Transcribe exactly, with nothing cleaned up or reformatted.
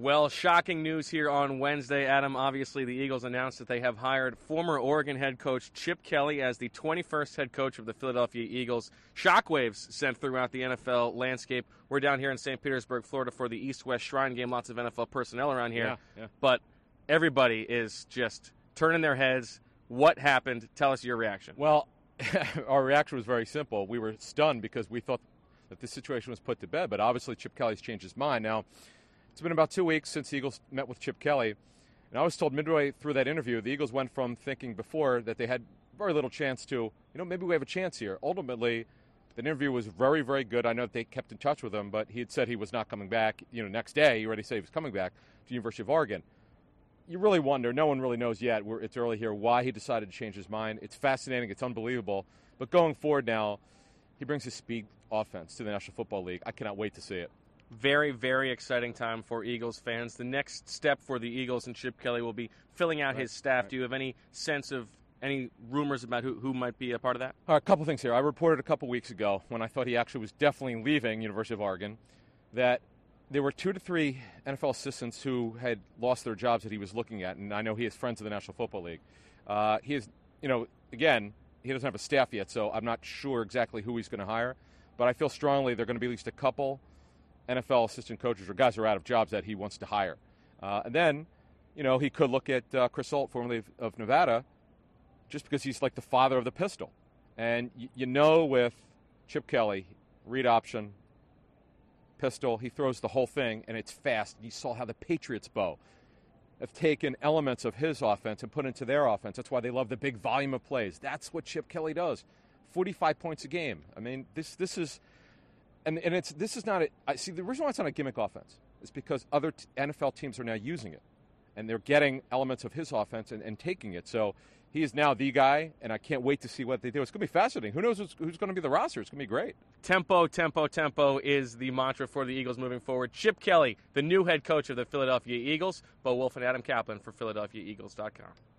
Well, shocking news here on Wednesday, Adam. Obviously, the Eagles announced that they have hired former Oregon head coach Chip Kelly as the twenty-first head coach of the Philadelphia Eagles. Shockwaves sent throughout the N F L landscape. We're down here in Saint Petersburg, Florida for the East-West Shrine game. Lots of N F L personnel around here. Yeah, yeah. But everybody is just turning their heads. What happened? Tell us your reaction. Well, our reaction was very simple. We were stunned because we thought that the situation was put to bed, but obviously Chip Kelly's changed his mind. Now, it's been about two weeks since the Eagles met with Chip Kelly, and I was told midway through that interview, the Eagles went from thinking before that they had very little chance to, you know, maybe we have a chance here. Ultimately, the interview was very, very good. I know that they kept in touch with him, but he had said he was not coming back. You know, next day, he already said he was coming back to the University of Oregon. You really wonder, no one really knows yet, we're, it's early here, why he decided to change his mind. It's fascinating, it's unbelievable. But going forward now, he brings his speed offense to the National Football League. I cannot wait to see it. Very, very exciting time for Eagles fans. The next step for the Eagles and Chip Kelly will be filling out Right, his staff. right. Do you have any sense of any rumors about who, who might be a part of that? All right, a couple things here. I reported a couple weeks ago when I thought he actually was definitely leaving University of Oregon that there were two to three N F L assistants who had lost their jobs that he was looking at, and I know he has friends in the National Football League. Uh, he is, you know, again, he doesn't have a staff yet, so I'm not sure exactly who he's going to hire, but I feel strongly there are going to be at least a couple N F L assistant coaches or guys who are out of jobs that he wants to hire. Uh, and then, you know, he could look at uh, Chris Holt, formerly of, of Nevada, just because he's like the father of the pistol. And y- you know with Chip Kelly, read option, pistol, he throws the whole thing, and it's fast. You saw how the Patriots, Bo, have taken elements of his offense and put into their offense. That's why they love the big volume of plays. That's what Chip Kelly does. forty-five points a game. I mean, this this is... And and it's this is not a I see the reason why it's not a gimmick offense is because other t- N F L teams are now using it, and they're getting elements of his offense and, and taking it. So he is now the guy, and I can't wait to see what they do. It's going to be fascinating. Who knows who's, who's going to be the roster? It's going to be great. Tempo, tempo, tempo is the mantra for the Eagles moving forward. Chip Kelly, the new head coach of the Philadelphia Eagles. Bo Wolf and Adam Kaplan for Philadelphia Eagles dot com.